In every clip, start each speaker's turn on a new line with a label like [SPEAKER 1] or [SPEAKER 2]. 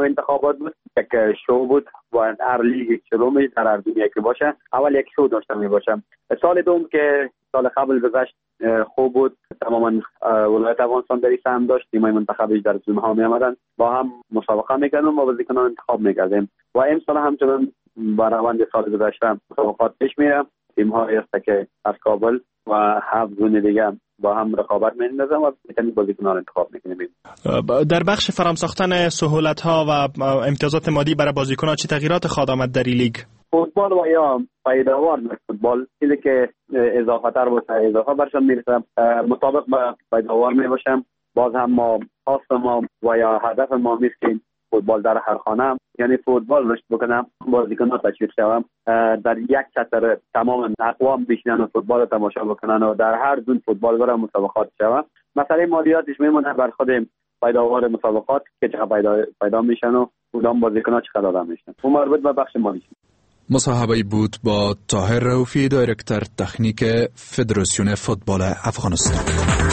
[SPEAKER 1] انتخابات بود، یک شو بود و هر لیگ شروع می در هر دنیا که باشه اول یک شو داشته می باشه. سال دوم که سال قبل گذشت خوب بود، تماما ولایت افغانستان در سهم داشت، تیمای منتخبش در زمین ها می آمدن، با هم مسابقه میکردن و بازیکنان انتخاب میکردیم و امسال همچنان با روند سال گذشته مسابقات پیش میره. تیم هایی است که از کابل و 7 زون دیگه با هم رقابت می‌اندازن و میتونیم بازیکنان انتخاب میکنیم.
[SPEAKER 2] در بخش فراهم سهولت ها و امتیازات مالی برای بازیکنان چه تغییرات خواهد آمد در این لیگ؟
[SPEAKER 1] فوتبال و یا پیداوار در فوتبال چیزی که اضافه تر باشه اضافه برشان میرسه، مطابق با پیداوار میباشم. باز هم ما خواست ما و یا هدف ما نیست که فوتبال در هر خانه، یعنی فوتبال رشد بکنم، بازیکنان تشویق شوم، در یک چتر تمام اقوام بشینن و فوتبال تماشا بکنن و در هر دون فوتبال برای مسابقات شوم. مسئله مالیاتش میمونه بر خود پیداوار مسابقات که چقدر پیدا میشن و کدام بازیکنان چقدر داده میشن، اون مربوط به بخش مالی.
[SPEAKER 3] مصاحبه بود با طاهر رؤوفی، دایرکتور تکنیک فدراسیون فوتبال افغانستان.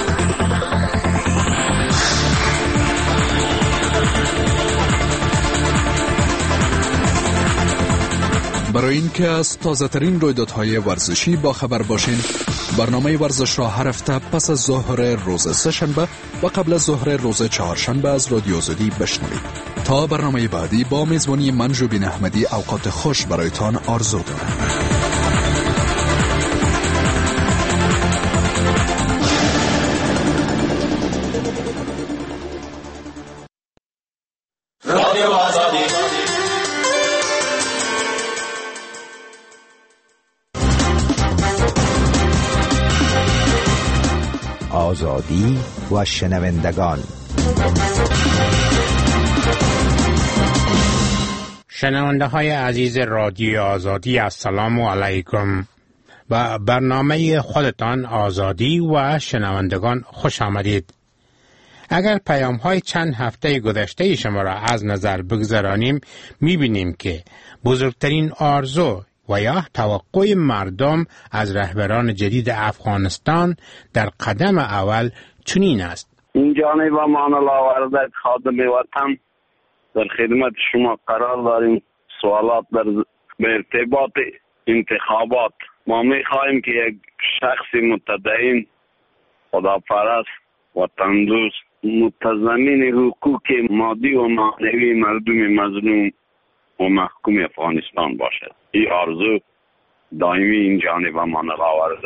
[SPEAKER 3] برای اینکه از تازه‌ترین رویدادهای ورزشی با خبر باشین، برنامه ورزش را هر هفته پس از ظهر روز سه‌شنبه و قبل از ظهر روز چهارشنبه از رادیو آزادی بشنوید. تا برنامه بعدی با میزبانی من جوبین احمدی اوقات خوش برایتان آرزو دارم.
[SPEAKER 4] آزادی و شنوندگان.
[SPEAKER 5] شنونده های عزیز رادیو آزادی، السلام علیکم. و برنامه خودتان آزادی و شنوندگان خوش آمدید. اگر پیام های چند هفته گذشته شما را از نظر بگذرانیم، میبینیم که بزرگترین آرزو و یا توقع مردم از رهبران جدید افغانستان در قدم اول چنین است:
[SPEAKER 6] این جانب امان الله آورده خادم وطن، در خدمت شما قرار داریم. سوالات در ارتباط انتخابات. ما میخواهیم که یک شخص متدین، خداپرست، وطن دوست، متضمن حقوق مادی و معنوی مردم مظلوم و محکوم افغانستان باشد. این آرزو دائمی این جانب امان الله آورده.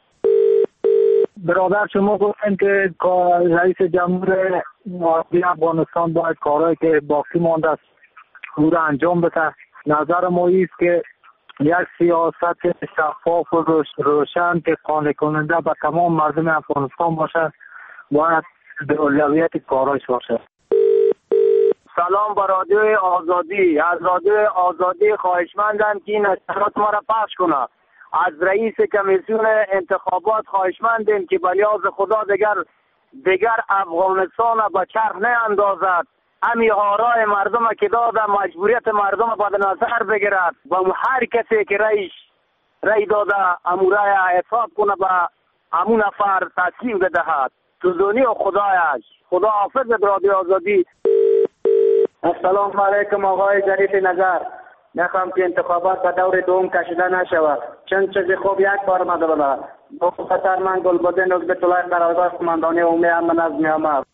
[SPEAKER 7] برادر شما گفتن که رئیس جمهور افغانستان باید کارهایی که باقی مانده است او را انجام بده. نظر ما است که یک سیاست شفاف و روشن که قانع کننده به تمام مردم افغانستان باشد باید به اولویت کارهایش باشد.
[SPEAKER 8] سلام با رادیو آزادی. از رادیو آزادی خواهشمندم که این نشرات ما را پخش کنه. از رئیس کمیسیون انتخابات خواهشمندیم که به لیاز خدا دیگر افغانستان به چرخ نیندازد. همی آرای مردم که داده مجبوریت مردم به نظر بگیرد و هر کسی که رای داده امورای حساب کنه به همون نفر تصمیم بدهد. تزونی و خدایش. خدا حافظ رادیو آزادی.
[SPEAKER 7] السلام علیکم آقای جریف نظر. نخواهم که انتخابات به دور دوم کشیده نشود. چند چیزی خوب یک بار مدبلا. بخاطر من گلبده نکبت الله قرارداد کماندانی عمومی امن از میامد.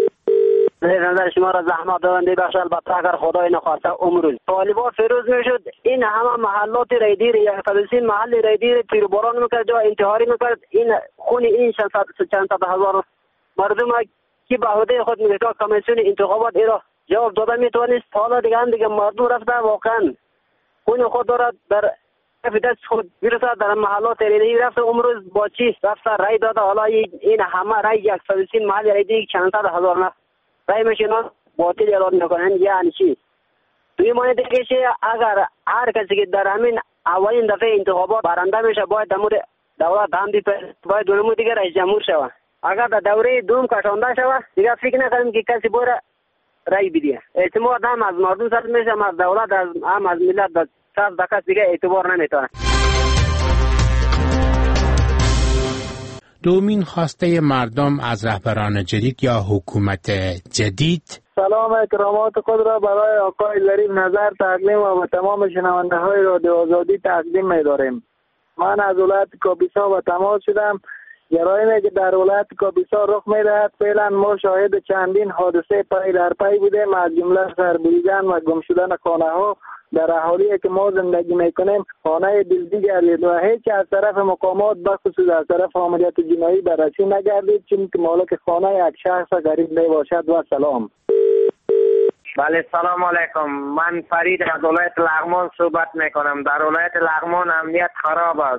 [SPEAKER 9] نظر شما را زحمت دارنده بخش البته اگر خدای نخواسته امروز طالبان فیروز میشد، این همه محلات رایدیر یا 130 محل رایدیر تیرباران میکرد جا انتحاری میکرد. این خون این چند صد هزار مردم که به عهده خود میگه که کمیسیون انتخابات ایرا جواب داده میتونست. حالا دیگه مردم رفته واقعا خون خود دارد در دست خود برسد در محلات رایدیر رفته. امروز با چی رفته رای داده. حالا این همه رای 130 محل رایدیر چند صد هزار نه رای میشنن باطل اعلان میکنن. یعنی چی؟ توی معنی دیگه اگر هر کسی که در همین اولین دفعه انتخابات برنده میشه باید در مورد دولت هم باید دو دیگه رئیس جمهور شود. اگر در دوره دوم کشانده شود دیگه فکر نکنیم که کسی باید رای بده. اعتماد هم از مردم سر میشه، هم از دولت هم از ملت در سر کس دیگه اعتبار نمیتونه.
[SPEAKER 5] دومین خواسته مردم از رهبران جدید یا حکومت جدید.
[SPEAKER 7] سلام اکرامات خود را برای آقای ظریف نظر تقدیم و به تمام شنونده های رادیو آزادی تقدیم می‌داریم. من از ولایت کاپیسا به تماس شدم. جرایمی که در ولایت کاپیسا رخ می‌دهد فعلا ما شاهد چندین حادثه پی در پی بودیم، از جمله سربریدن و گم شدن خانه‌ها در اهالی که ما زندگی میکنیم خانه دزدی گردید و هیچ از طرف مقامات بخصوص از طرف عملیات جنایی بررسی نگردید، چون که مالک خانه یک شخص غریب میباشد. و سلام.
[SPEAKER 8] بله سلام علیکم. من فرید از ولایت لغمان صحبت میکنم. در ولایت لغمان امنیت خراب است.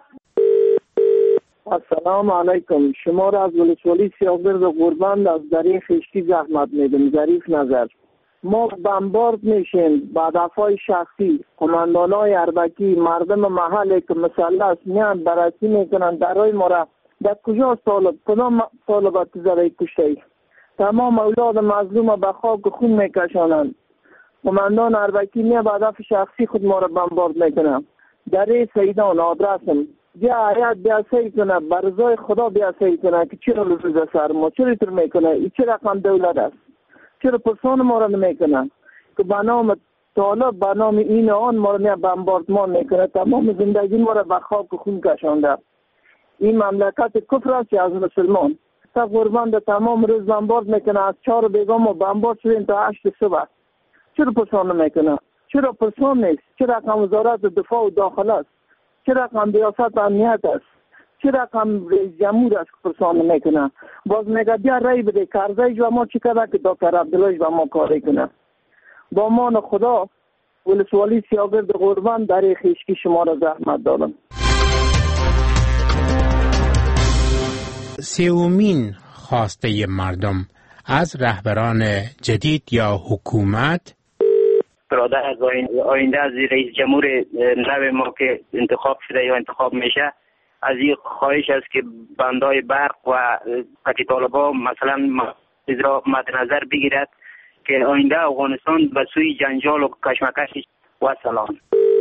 [SPEAKER 7] السلام علیکم. شما را از ولسوالی سیاهگرد قربند از دریق خشکی زحمت میدم. ظریف نظر. ما بمبارد میشیم با هدفهای شخصی. قماندانای اربکی مردم محل که مسلح میان بررسی میکنن درای ما را در کجا کدام طالبات زده کشته. تمام اولاد مظلوم به خاک خون میکشانند. قماندان اربکی میان با هدف شخصی خود ما را بمبارد میکنن. در سیدان آدرسم بیا حیات بیا سعی کنه، برزای خدا بیا سعی کنه که چرا لزوز سر ما چرا تر میکنه، این چه رقم دولت است، چرا پرسان ما را نمیکنه که به نام طالب به نام این آن ما را بمباردمان میکنه. تمام زندگی ما را به خاک و خون کشانده. این مملکت کفر است از مسلمان. تا قربان تمام روز بمبارد میکنه. از 4 بیگاه ما بمبارد شدیم تا 8 صبح. چرا پرسان نمیکنه؟ چرا پرسان نیست؟ چرا رقم وزارت دفاع و داخل است؟ چرا رقم ریاست امنیت است؟ چرا رقم رئیس جمهور است که پرسان نمیکنه؟ باز میگه بیا رای بده. کرزی و ما چی کرده که دکتر عبدالله با ما کاری کنه؟ با مان خدا ولسوالی سیاهگرد قربان در خشکی شما را زحمت دادم.
[SPEAKER 5] سومین خواسته مردم از رهبران جدید یا حکومت.
[SPEAKER 9] برادر از آینده از رئیس جمهور نو ما که انتخاب شده یا انتخاب میشه، از این خواهش است که بندای برق و قطعی طالبا مثلا را مد نظر بگیرد که آینده افغانستان به سوی جنجال و کشمکش. و سلام.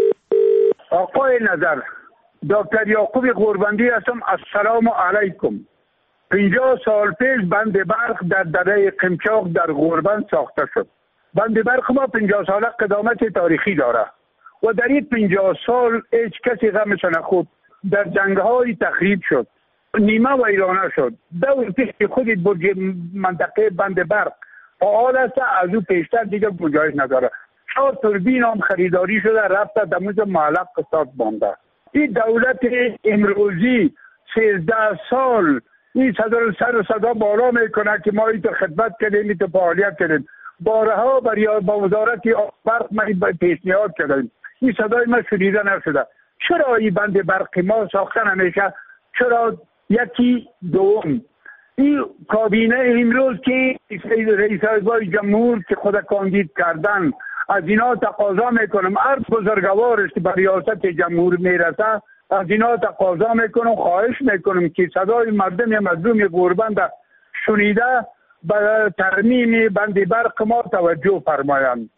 [SPEAKER 10] آقای نظر، دکتر یعقوب قربندی هستم. السلام علیکم. 50 سال پیش بند برق در دره قمچاق در غربند ساخته شد. بند برق ما 50 ساله قدامت تاریخی داره و در این 50 سال هیچ کسی غمش نخورد. در جنگ‌های تخریب شد، نیمه ویرانه شد. دور پیش خودی برج منطقه بند برق فعال است، از او پیشتر دیگه گنجایش نداره. 4 توربین هم خریداری شده رفته دموز معلق قسط بانده. این دولت امروزی 13 سال این صدا بالا میکنه که ما ایتو خدمت کردیم، ایتو فعالیت کردیم. بارها با وزارت برق ما پیشنهاد کردیم، این صدای ما شنیده نشده. چرا این بند برق ما ساخته نمیشه؟ چرا یکی دوم این کابینه امروز که رئیس جمهور که خود کاندید کردن از اینا تقاضا میکنم، هر بزرگوارش که به ریاست جمهور میرسه از اینا تقاضا میکنم، خواهش میکنم که صدای مردم مظلوم قربند شنیده به ترمیم بند برق ما توجه فرمایند.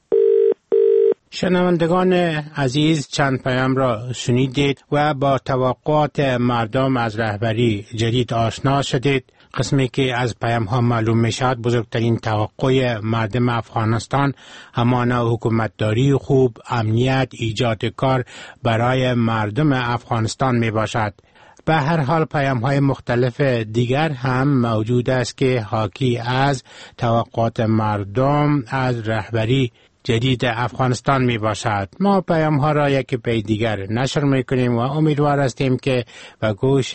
[SPEAKER 5] شنوندگان عزیز، چند پیام را شنیدید و با توقعات مردم از رهبری جدید آشنا شدید. قسمی که از پیام ها معلوم می شود بزرگترین توقع مردم افغانستان همان حکومتداری خوب، امنیت، ایجاد کار برای مردم افغانستان می باشد. به هر حال پیام های مختلف دیگر هم موجود است که حاکی از توقعات مردم از رهبری جدید افغانستان می باشد. ما پیام ها را یکی پی دیگر نشر می کنیم و امیدوار هستیم که به گوش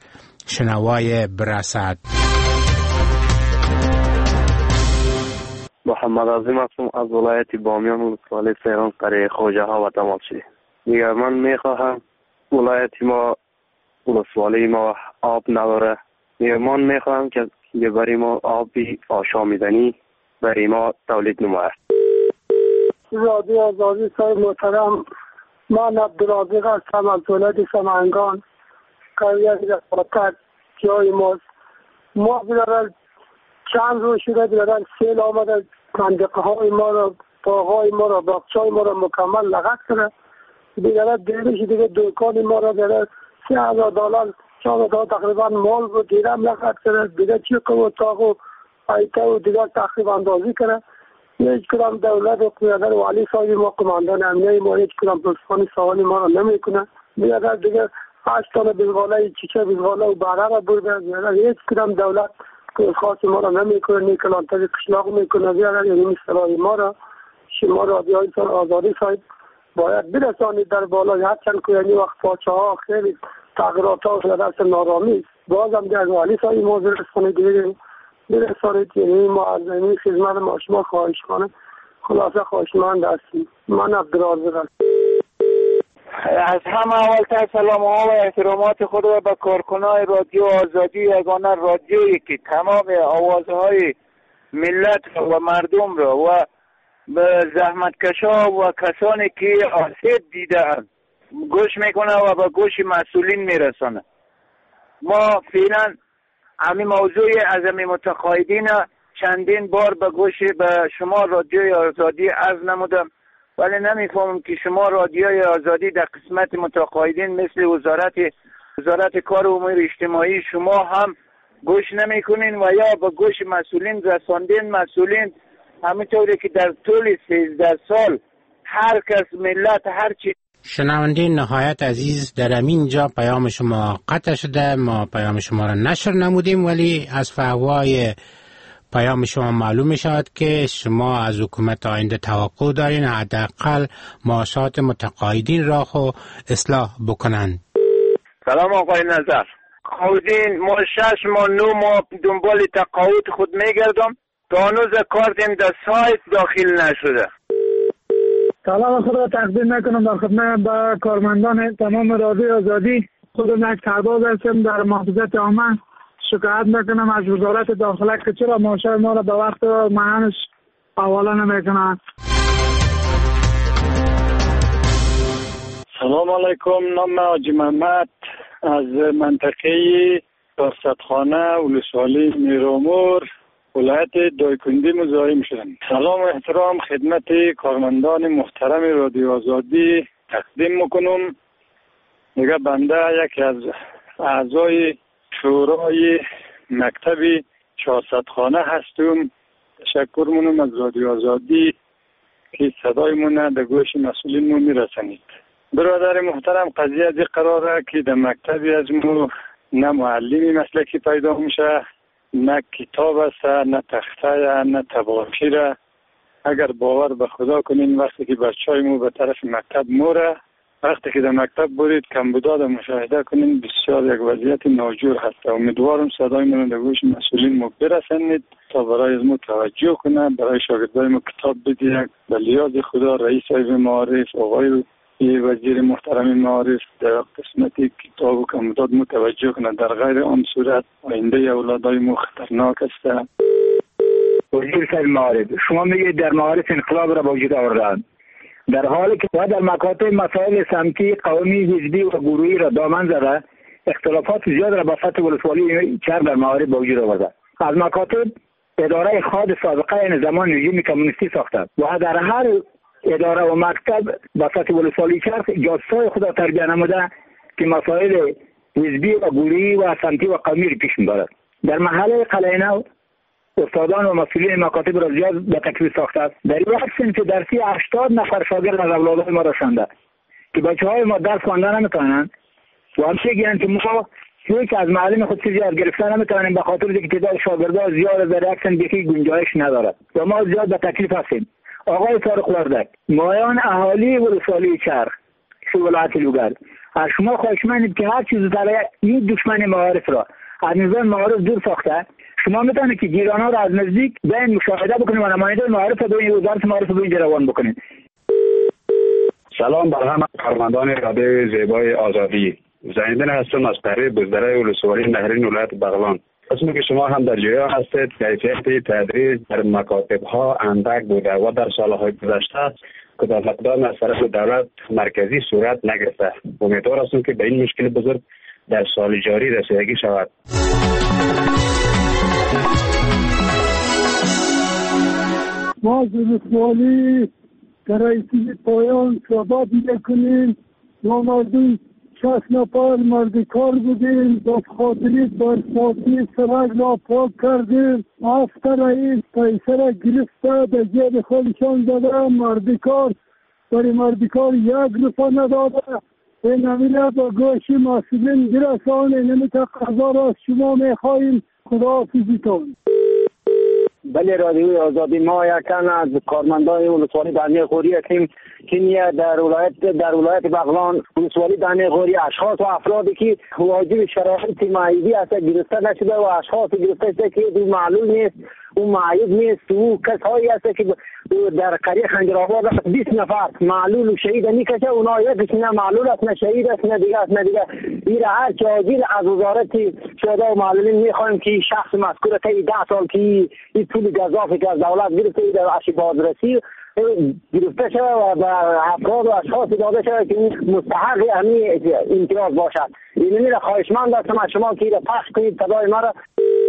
[SPEAKER 5] شنوای برسد.
[SPEAKER 11] محمد عظیم هستم از ولایت بامیان ولسوالی سیران قریه خوجه ها و تماشی. دیگر من می خواهم ولایت ما ولسوالی ما آب نداره. دیگر من می خواهم که برای ما آبی آشامیدنی برای ما تولید نماید.
[SPEAKER 7] رادیو آزادی صاحب محترم، من عبدالعزیز هستم از ولایت سمنگان. قریه رفاقت جای ماست. ما بیدارن چند روز شده بیدارن سیل آمده، منطقه های ما را، باغای ما را، باغچای ما را مکمل لغت کنه. بیدارن دیرش دیگه دوکان ما را بیدارن $3,000
[SPEAKER 12] چون تقریبا مال بود دیرم لقد کرد دیگه چی که تاقو ایتا و دیگه تقریبا اندازی کرد. هیچ کدام دولت و قیادت والی صاحبی ما کماندان امنیه ما هیچ کدام پرسپانی سوالی ما را نمیکنه. بیادر دیگه 8 تا بزغاله چیچه بزغاله و بره را برده. بیادر هیچ کدام دولت که خاصی ما را نمیکنه نیکلان تازی کشلاق میکنه. بیادر یعنی مثلای ما را شما رادیوهای آزادی صاحب باید برسانید در بالا. هرچند که یعنی وقت پاچه ها خیلی تغییرات ها شده دست نارامی بازم در والی صاحب ما برسانید دیگه برسانید. یعنی ما از این خدمت ما شما خواهش کنم خلاصه خواهشمند هستیم. من عبدالرازق هستم.
[SPEAKER 13] از همه اولتر سلام ها و احترامات خود و به کارکنان رادیو آزادی یگانه رادیویی که تمام آوازهای ملت و مردم را و به زحمتکشا و کسانی که آسیب دیدن گوش میکنه و به گوش مسئولین میرسانه. ما فعلا همین موضوع از همین متقاعدین چندین بار به گوش به شما رادیوی آزادی عرض نمودم، ولی نمیفهمم که شما رادیوی آزادی در قسمت متقاعدین مثل وزارت کار و امور اجتماعی شما هم گوش نمیکنین و یا به گوش مسئولین رساندین. مسئولین همینطوری که در طول 13 سال هر کس ملت هر چی.
[SPEAKER 5] شنوندین نهایت عزیز در همین جا پیام شما قطع شده. ما پیام شما را نشر نمودیم ولی از فحوای پیام شما معلوم می شود که شما از حکومت آینده توقع دارین حداقل معاشات متقاعدین را خو اصلاح بکنند.
[SPEAKER 13] سلام آقای نظر. قاعدین ما 6 ماه 9 ماه دنبال تقاعد خود میگردم تا هنوز کارتیم در سایت داخل نشده.
[SPEAKER 12] سلام خود را تقدیم میکنم در خدمت با کارمندان تمام رادیو آزادی. خودم یک سرباز هستم در محافظت عامه. شکایت میکنم از وزارت داخله که چرا معاشه ما را به وقت و معانش حواله نمیکنند.
[SPEAKER 14] سلام علیکم. نام حاجی محمد از منطقه دارستخانه ولسوالی میرامور ولایت دایکنډي مزاحم شدم. سلام و احترام خدمت کارمندان محترم رادیو آزادی تقدیم میکنم. دیگه بنده یکی از اعضای شورای مکتب 400 خانه هستم. تشکر منم از رادیو آزادی که صدای من در گوش مسئولین میرسانید. برادر محترم قضیه از قراره که در مکتبی از ما نه معلمی مسلکی پیدا میشه، نه کتاب است، نه تخته، نه تباشیر. اگر باور به خدا کنین وقتی که بچهای ما به طرف مکتب موره، وقتی که در مکتب برید کمبودات مشاهده کنین بسیار یک وضعیت ناجور هست. امیدوارم صدای من در گوش مسئولین ما برسانید تا برای از ما توجه کنه، برای شاگردای ما کتاب بدید. به لیاز خدا رئیس معارف آقای وزیر محترم معارف در قسمت کتاب و کمبودات متوجه کنه، در غیر آن صورت آینده اولادای ما خطرناک است.
[SPEAKER 15] وزیر صاحب معارف، شما میگید در معارف انقلاب را به وجود آوردند، در حالی که در مکاتب مسائل سمتی قومی حزبی و گروهی را دامن زده اختلافات زیاد را با سطح ولسوالی چرب در معارف به وجود آورده. از مکاتب اداره خاد سابقه این زمان رژیم کمونیستی ساخته و در هر اداره و مکتب با سطح ولسوالی چرخ جاسوسای خود تربیه نموده که مسائل حزبی و گروهی و سمتی و قومی را پیش میبرد. در محله قلعه نو استادان و مسئولین مکاتب را زیاد به تکلیف ساخته است. در یک صنف درسی 80 نفر شاگرد از اولادهای ما رسانده که بچه‌های ما درس خواندن نمیتونن و همچنین گیرن که ما هیچ از معلم خود چیزی یاد گرفتن نمیتونیم به خاطر اینکه تعداد شاگردها زیاد در یک صنف یکی گنجایش ندارد و ما زیاد به تکلیف هستیم. آقای طارق وردک، مایان اهالی ولسوالی چرخ ولایت لوگر، از شما خواهشمندیم که هر چیز در این دشمن معارف را از نظام معارف دور ساخته، شما میتونید که گیرانها را از نزدیک بین مشاهده بکنید و نماینده معارف به این وزارت معارف به اینجا روان بکنید.
[SPEAKER 16] سلام بر همه کارمندان رادیو زیبای آزادی. زنیدن هستم از پهری بزدره ولسوالی نهرین ولایت بغلان. اسمی که شما هم در جایی هستید کیفیت تدریس در مکاتب ها اندک بوده و در سالهای گذشته کدام اقدام از طرف دولت مرکزی صورت نگرفته. امیدوار هستم که به این مشکل بزرگ در سال جاری رسیدگی شود.
[SPEAKER 12] ما ولسوالی در رئیسی پایان شباب میکنیم. ما مردم 60 نفر مرد کار بودیم. با خاطری برساتی سرک را پاک کردیم. 7 رئیس پیسه را گرفته در جیب خودشان داده. مرد کار برای مرد کار 1 روپیه نداده. این همینه با گوش مسئولین برسانه. نمیشه قضا را شما میخواییم. خداحافظیتون.
[SPEAKER 15] بله رادیوی آزادی، ما یکن از کارمندان ولسوالی دانه غوری هستیم که در ولایت بغلان ولسوالی دانه غوری اشخاص و افرادی که واجب شرایط معیوبی است گرفته نشده و اشخاص گرفته شده که او معلول نیست، او معیوب نیست، او کسایی است که در قریه خنجرآباد 20 نفر معلول و شهید میکشه. اونا یکیش نه معلول است نه شهید است نه دیگه است نه دیگه. این هر چه عاجل از وزارت شهدا و معلولین میخوایم که شخص مذکور تا 10 سال که این پول گزافی که از دولت گرفته در عرش بازرسی گرفته شده و به افراد و اشخاص داده شده که مستحق همین امتیاز باشد. این خواهشمند هستم از شما که پخش کنید صدای ما را.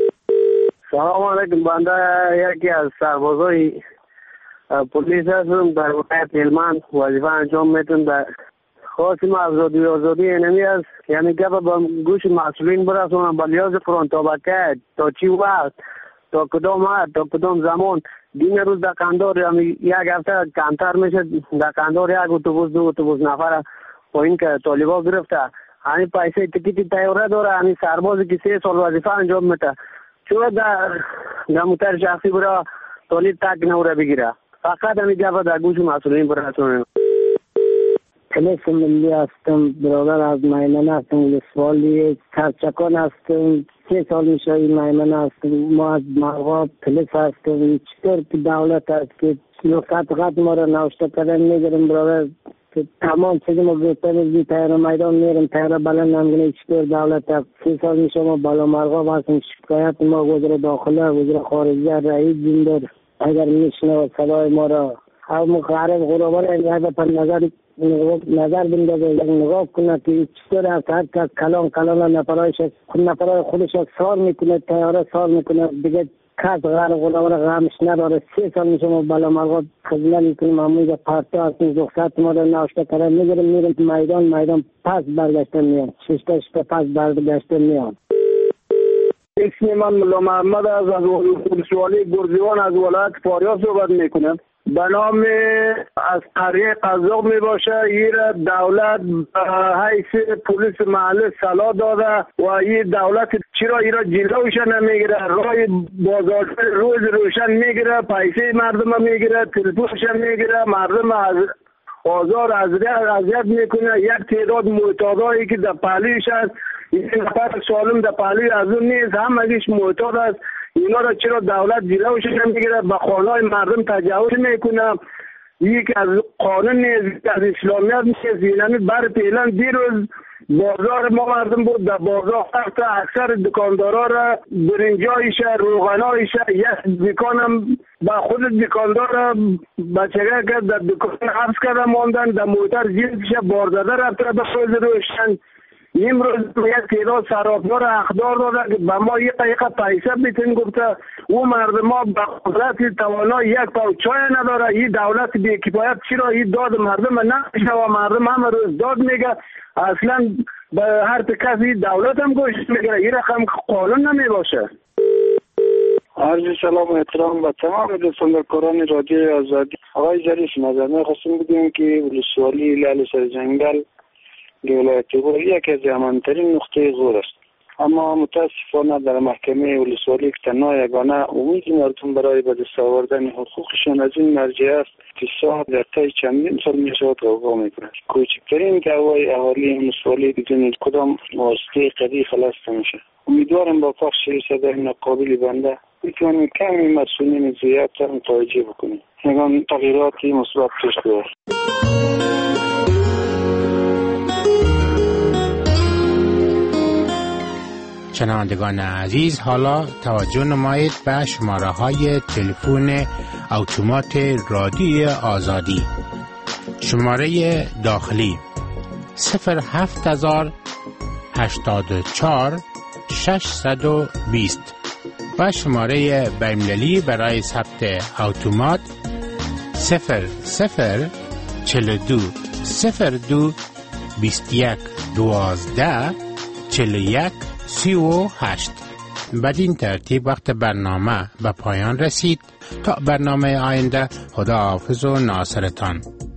[SPEAKER 11] سلام علیکم. بنده یکی از سربازای پلیس هستم در ولایت هلمند. وظیفه انجام میتونم. در خواستیم از رادیوی آزادی اینمی است یعنی که با گوش مسئولین برسونم با لیاز قرآن طبقه تا چی وقت تا کدام زمان. دین روز در قندار یک هفته کمتر میشه. در قندار یک اتوبوس 2 اتوبوس نفر پایین که طالبا گرفته. همین پیسه تکیتی تیاره داره. همین سربازی که 3 سال وظیفه انجام میده چرا در موتر شخصی برای طالب تک نوره بگیره. فقط همین گفت در گوش مسئولین برسونیم.
[SPEAKER 17] پلیس ملی هستم. برادر از میمنه هستم. ولسوالی سرچکان هستم. 3 سال میشه این میمنه هستم. ما از مرغاب پلیس هستم. چطور که دولت هست که قط ما را نوشته کردن میگرم برادر که تمام چیزی ما گفتن تیاره میدان میرم تیاره بلند نمیگنه. چطور دولت هست 3 سال میشه ما بالا مرغاب هستم. شکایت ما وزیر داخله وزیر خارجه رئیس جمهور اگر میشنه صدای ما را هر مقرر غربا را این پر نظر بندازه نگاه کنه که چطور است. هر کس کلان نفرای خودش سال میکنه تیاره سال میکنه دیگه کس غربا را غمش نداره. 3 سال میشه ما بالا مرغاب خدمت میکنیم. همونجا پرتا هستیم. رخصت ما را نوشته کرده میرم میدان پس برگشته میان 6 تا پس برگشته میان.
[SPEAKER 11] اسم من ملا محمد از ولسوالی گرزیوان از ولایت فاریاب صحبت میکنم. به نام از قریه قزاق می باشه. این دولت حیث پلیس محله صلاح داده و این دولت چرا این را جلوش نمیگیره. راه بازار روز روشن میگیره. پیسه مردم میگیره. تلفنش میگیره. مردم از آزار اذیت میکنه. یک تعداد معتادایی که در پهلویش هست. این نفر سالم در پهلوی از اون نیست. همگیش معتاد است. اینا را چرا دولت جلوش نمیگیره؟ به خانه‌های مردم تجاوز میکنه. یک از قانون نیست، از اسلامیت نیست. یعنی بر پیلن دیروز بازار ما مردم بود. در بازار اکثر دکاندارا را برنجایش روغنایش یک دکانم با خود دکاندار بچگاه که در دکان حبس کرده ماندن. در موتر جیبش بار داده رفته به خود روشن. امروز یک تعداد صرافدار اخبار داده که به ما یک پیسه بیتین گفته او مردم ما به قدرت توانا یک پاو چای نداره. این دولت بی کفایت چرا این داد مردم نمیشه و مردم همه روز داد میگه. اصلا به هر کسی دولت هم گوش میگیره. این رقم قانون نمی باشه.
[SPEAKER 14] عرض سلام و احترام به تمام دوستان رادیوی آزادی. آقای ظریف نظر می‌خواستیم بگیم که ولسوالی لعل سر جنگل ولایت غور یکی از امن‌ترین نقطه غور است. اما متاسفانه در محکمه ولسوالی که تنها یگانه امید مردم برای به دست آوردن حقوقشان از این مرجع است که صاحب در طی چندین سال میشود غوغا میکند. کوچکترین دعوای اهالی ولسوالی بدون کدام واسطه قضیه خلاص نمیشه. امیدوارم با پخش صدای ناقابل بنده میتونیم کمی مسئولین زیاد متوجه بکنیم. یگان تغییراتی مثبت پیش بیاید.
[SPEAKER 5] شنوندگان عزیز، حالا توجه نمایید به شماره های تلفن اتومات رادیوی آزادی. شماره داخلی 07084 620 و شماره بین‌المللی برای ثبت اتومات 0042 02 21 12 41 38. بدین ترتیب وقت برنامه به پایان رسید. تا برنامه آینده، خدا حافظ و ناصرتان.